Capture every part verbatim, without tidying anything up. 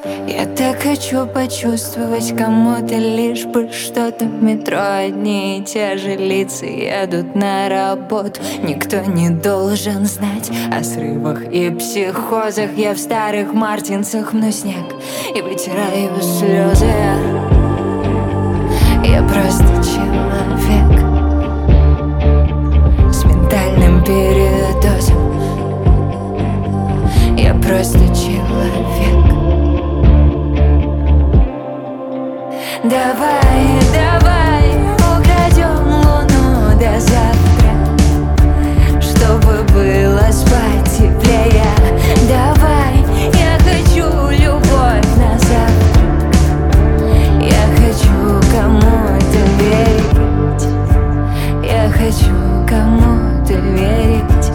Я так хочу почувствовать кому-то, лишь бы что-то в метро. Одни и те же лица едут на работу. Никто не должен знать о срывах и психозах. Я в старых мартинсах мну снег и вытираю слезы. Я просто человек с ментальным передозом. Я просто человек. Давай, давай украдем луну до завтра, чтобы было спать теплее. Давай, я хочу любовь на завтрак. Я хочу кому-то верить. Я хочу кому-то верить.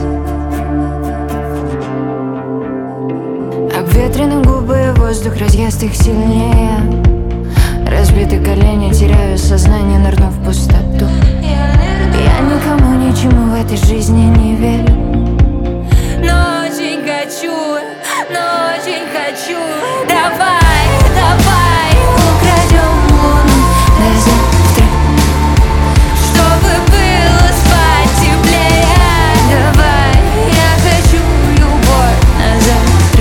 Обветрены губы, воздух разъест их сильнее. Разбиты колени, теряю сознание, нырнув в пустоту. Я никому ничему в этой жизни не верю, но очень хочу, но очень хочу. Давай, давай украдем луну до завтра, чтобы было спать теплее. Давай, я хочу любовь на завтра.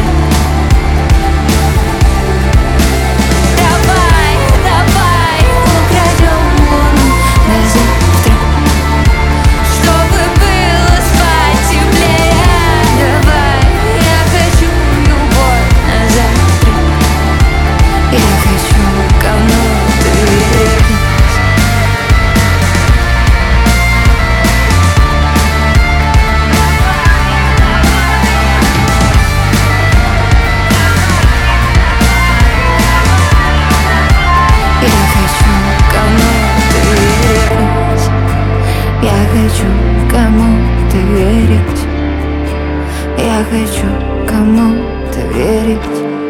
Я хочу кому-то верить. Я хочу кому-то верить.